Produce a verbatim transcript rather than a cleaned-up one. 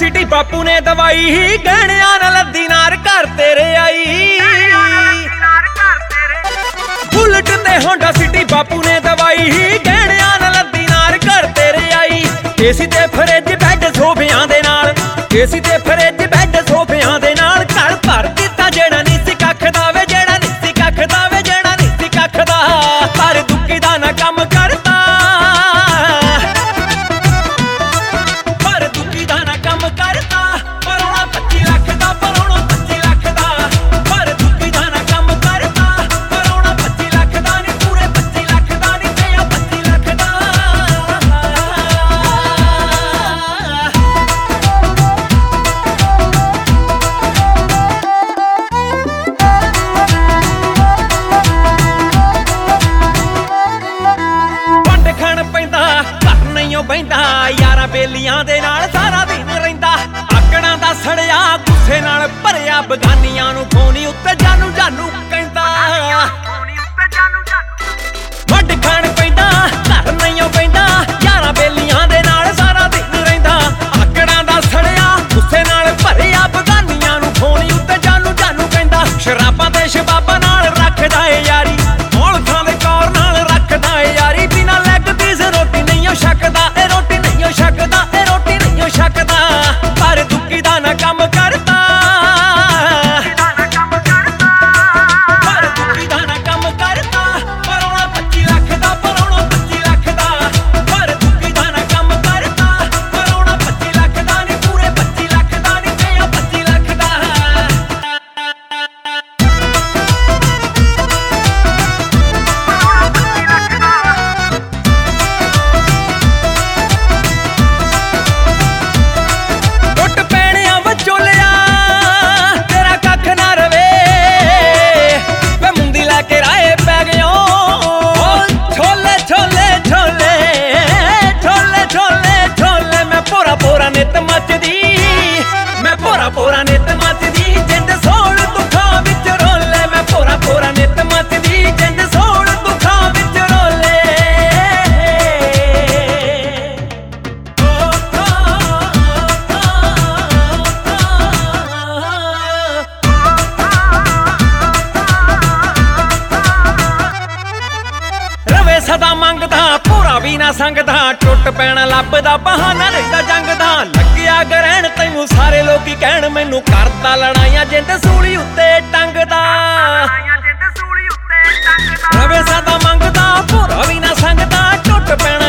City ਬਾਪੂ ਨੇ ਦਵਾਈ ਹੀ ਗਹਿਣਿਆਂ ਨਾਲ ਲੱਦੀ ਨਾਰ ਘਰ ਤੇਰੇ ਆਈ। ਬੁਲਟ ਤੇ ਹੋਂਡਾ ਸਿਟੀ ਬਾਪੂ ਨੇ ਦਵਾਈ ਹੀ ਗਹਿਣਿਆਂ ਨਾਲ ਲੱਦੀ ਨਾਰ ਘਰ ਤੇਰੇ ਆਈ। ਏਸੀ ਤੇ ਫਰਿੱਜ ਬੈੱਡ ਸੋਫਿਆਂ ਦੇ ਨਾਲ, ਏਸੀ ਤੇ ਫਰਿੱਜ ਬੈੱਡ ਸੋਫਿਆਂ ਦੇ ਨਾਲ ਘਰ ਭਰ ਦਿੱਤਾ ਜਿਹੜਾ ਨਹੀਂ ਸੀ ਕੱਖ ਦਾ ਵੇ, ਜਿਹੜਾ ਨਹੀਂ ਸੀ ਕੱਖ ਦਾ ਵੇ, ਜਿਹੜਾ ਨਹੀਂ ਸੀ ਕੱਖ ਦਾ। ਪਰ ਦੁੱਕੀ ਦਾ ਨਾ ਕੰਮ ਕਰਤਾ, ਪਰ ਦੁੱਕੀ ਦਾ ਨਾ ਕੰਮ ਕਰਤਾ। ਪਰੋਣਾ ਪੱਚੀ ਲੱਖ ਦਾ, ਪਰੋਣਾ ਪੱਚੀ ਲੱਖ ਦਾ, ਪਰ ਦੁੱਕੀ ਦਾ ਨਾ ਕੰਮ ਕਰਤਾ। ਪਰੋਣਾ ਪੱਚੀ ਲੱਖ ਦਾ ਨੀ, ਪੂਰੇ ਪੱਚੀ ਲੱਖ ਦਾ ਨੀ, ਤੇ ਆ ਪੱਚੀ ਲੱਖ ਦਾ। ਬੈਂਦਾ ਯਾਰਾਂ ਬੇਲੀਆਂ ਦੇ ਨਾਲ ਸਾਰਾ ਦਿਨ ਰਹਿੰਦਾ। ਆਕੜਾਂ ਦਾ ਸੜਿਆ ਗੁੱਸੇ ਨਾਲ ਭਰਿਆ ਬਗਾਨੀਆਂ ਨੂੰ ਫੋਨੀ ਉੱਤੇ ਜਾਨੂ ਜਾਨੂ ਕਹਿੰਦਾ। ਵੱਢ ਖਾਣ ਪੈਂਦਾ ਘਰ ਨਹੀਂ ਪੈਂਦਾ, ਯਾਰਾਂ ਬੇਲੀਆਂ ਦੇ ਨਾਲ ਸਾਰਾ ਦਿਨ ਰਹਿੰਦਾ। ਆਕੜਾਂ ਦਾ ਸੜਿਆ ਗੁੱਸੇ ਨਾਲ ਭਰਿਆ ਬਗਾਨੀਆਂ ਨੂੰ ਫੋਨੀ ਉੱਤੇ ਜਾਨੂ ਜਾਨੂ ਕਹਿੰਦਾ। ਸ਼ਰਾਬਾਂ ਤੇ ਸ਼ਬਾਬਾਂ ਨਾਲ ਰੱਖਦਾ ਏ ਯਾਰੀ, ਔਲਖਾਂ ਦੇ ਕੌਰ ਨਾਲ ਰੱਖਦਾ ਏ ਯਾਰੀ। ਬਿਨਾਂ ਲੈਗ ਪੀਸ ਰੋਟੀ ਨਹੀਂ ਉਹ ਛਕਦਾ, ਇਹ ਰੋਟੀ ਨਹੀਂ ਉਹ ਛਕਦਾ, ਇਹ ਰੋਟੀ ਨਹੀਂ ਉਹ ਛਕਦਾ। ਪਰ ਦੁੱਕੀ ਦਾ ਨਾ ਕੰਮ ਕਰਦਾ, ਪਰ ਦੁੱਕੀ ਦਾ ਨਾ ਕੰਮ ਕਰਦਾ। ਪਰੋਣਾ ਪੱਚੀ ਲੱਖ ਦਾ, ਪਰੋਣਾ ਪੱਚੀ ਲੱਖ ਦਾ, ਪਰ ਦੁੱਕੀ ਦਾ ਨਾ ਕੰਮ ਕਰਦਾ। ਪਰੋਣਾ ਪੱਚੀ ਲੱਖ ਦਾ ਨੀ, ਪੂਰੇ ਪੱਚੀ ਲੱਖ ਦਾ ਨੀ, ਤੇ ਆ ਪੱਚੀ ਲੱਖ ਦਾ। ਮੈਂ ਭੋਰਾ ਭੋਰਾ ਨਿੱਤ ਮੱਚਦੀ ਜਿੰਦ ਸੋਹਣ ਦੁੱਖਾਂ ਵਿੱਚ ਰੋਲੇ। ਮੈਂ ਭੋਰਾ ਭੋਰਾ ਨਿੱਤ ਮੱਚਦੀ ਜਿੰਦ ਸੋਹਣ ਦੁੱਖਾਂ ਵਿੱਚ ਰੋਲੇ। ਰਵੇ ਸਦਾ ਮੰਗਦਾ ਭੋਰਾ ਵੀ ਨਾ ਸੰਗਦਾ, ਟੁੱਟ ਪੈਣਾ ਲੱਭਦਾ ਬਹਾਨਾ ਰਹਿੰਦਾ ਜੰਗ ਦਾ। ਲੱਗਿਆ ਗਰਹਿਣ ਤੈਨੂੰ ਸਾਰੇ ਲੋਕੀ ਕਹਿਣ, ਮੈਨੂੰ ਕਰਦਾ ਲੜਾਈਆਂ ਜਿੰਦ ਸੂਲੀ ਉੱਤੇ ਟੰਗਦਾ। ਰਵੇ ਸਦਾ ਮੰਗਦਾ ਭੋਰਾ ਵੀ ਨਾ ਸੰਗਦਾ, ਟੁੱਟ ਪੈਣਾ